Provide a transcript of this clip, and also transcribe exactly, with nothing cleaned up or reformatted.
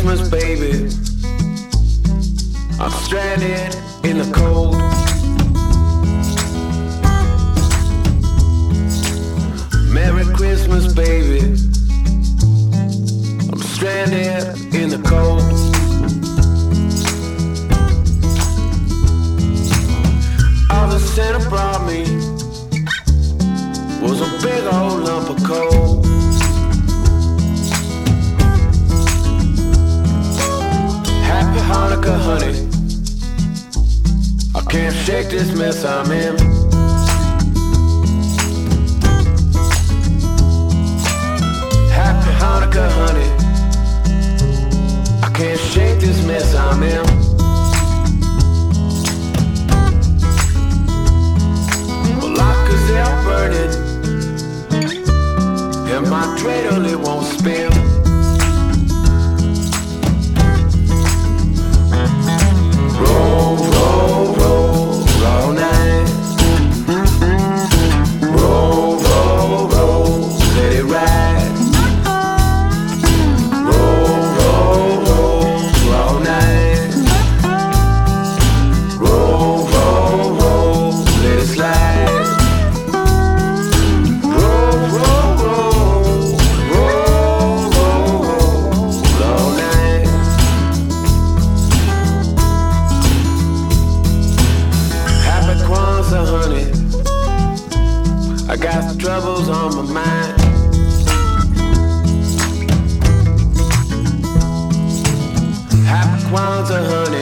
Christmas, baby. I'm stranded in the cold. Merry Christmas, baby. I'm stranded in the cold. All the Santa brought me was a big old lump of coal. Happy Hanukkah, honey. I can't shake this mess I'm in. Happy Hanukkah, honey. I can't shake this mess I'm in. Well, lockers, they're burning, and my dreidel, it won't spin. Roll, roll, roll, all night. Roll, roll, roll, let it ride. Roll, roll, roll, all night. Roll, roll, roll, let it slide. Roll, roll, roll, roll, roll, roll, all night. Happy Kwanzaa, honey. I got troubles on my mind. Happy Kwanzaa, honey.